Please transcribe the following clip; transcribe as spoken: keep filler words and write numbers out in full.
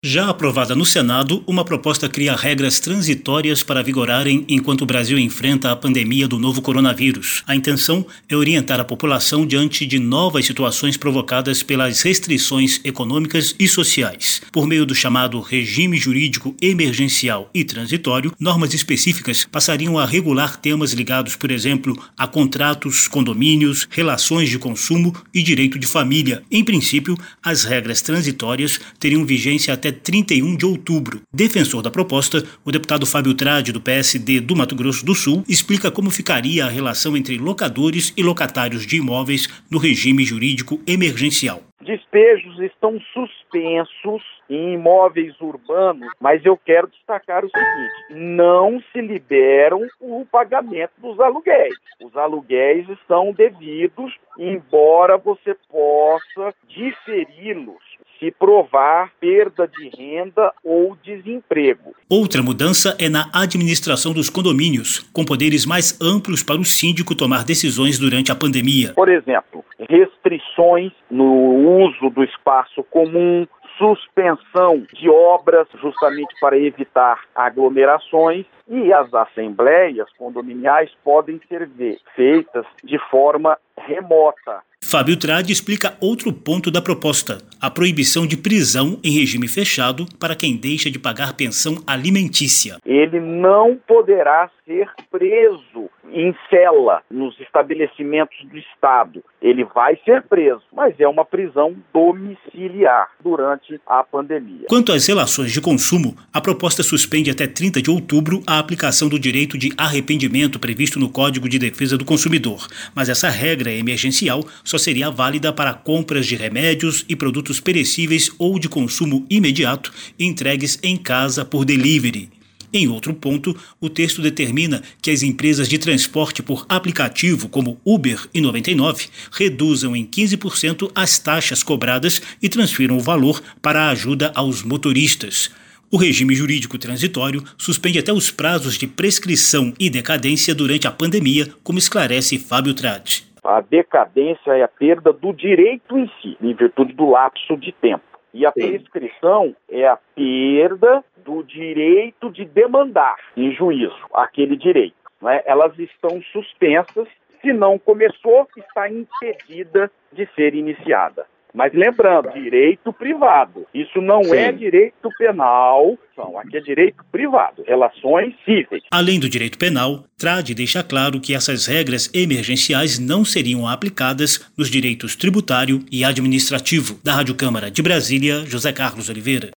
Já aprovada no Senado, uma proposta cria regras transitórias para vigorarem enquanto o Brasil enfrenta a pandemia do novo coronavírus. A intenção é orientar a população diante de novas situações provocadas pelas restrições econômicas e sociais. Por meio do chamado regime jurídico emergencial e transitório, normas específicas passariam a regular temas ligados, por exemplo, a contratos, condomínios, relações de consumo e direito de família. Em princípio, as regras transitórias teriam vigência até trinta e um de outubro. Defensor da proposta, o deputado Fábio Tradi, do P S D do Mato Grosso do Sul, explica como ficaria a relação entre locadores e locatários de imóveis no regime jurídico emergencial. Despejos estão suspensos em imóveis urbanos, mas eu quero destacar o seguinte: não se liberam o pagamento dos aluguéis. Os aluguéis estão devidos, embora você possa diferi-los se provar perda de renda ou desemprego. Outra mudança é na administração dos condomínios, com poderes mais amplos para o síndico tomar decisões durante a pandemia. Por exemplo, restrições no uso do espaço comum, suspensão de obras justamente para evitar aglomerações, e as assembleias condominiais podem ser feitas de forma remota. Fábio Tradi explica outro ponto da proposta: a proibição de prisão em regime fechado para quem deixa de pagar pensão alimentícia. Ele não poderá ser preso em cela nos estabelecimentos do Estado. Ele vai ser preso, mas é uma prisão domiciliar durante a pandemia. Quanto às relações de consumo, a proposta suspende até trinta de outubro a aplicação do direito de arrependimento previsto no Código de Defesa do Consumidor, mas essa regra emergencial só seria válida para compras de remédios e produtos perecíveis ou de consumo imediato entregues em casa por delivery. Em outro ponto, o texto determina que as empresas de transporte por aplicativo, como Uber e noventa e nove, reduzam em quinze por cento as taxas cobradas e transfiram o valor para a ajuda aos motoristas. O regime jurídico transitório suspende até os prazos de prescrição e decadência durante a pandemia, como esclarece Fábio Tradi. A decadência é a perda do direito em si, em virtude do lapso de tempo. E a prescrição é a perda do direito de demandar em juízo aquele direito, né? Elas estão suspensas, se não começou, está impedida de ser iniciada. Mas lembrando, direito privado, isso não Sim. é direito penal, não, aqui é direito privado, relações cíveis. Além do direito penal, Tradi deixa claro que essas regras emergenciais não seriam aplicadas nos direitos tributário e administrativo. Da Rádio Câmara de Brasília, José Carlos Oliveira.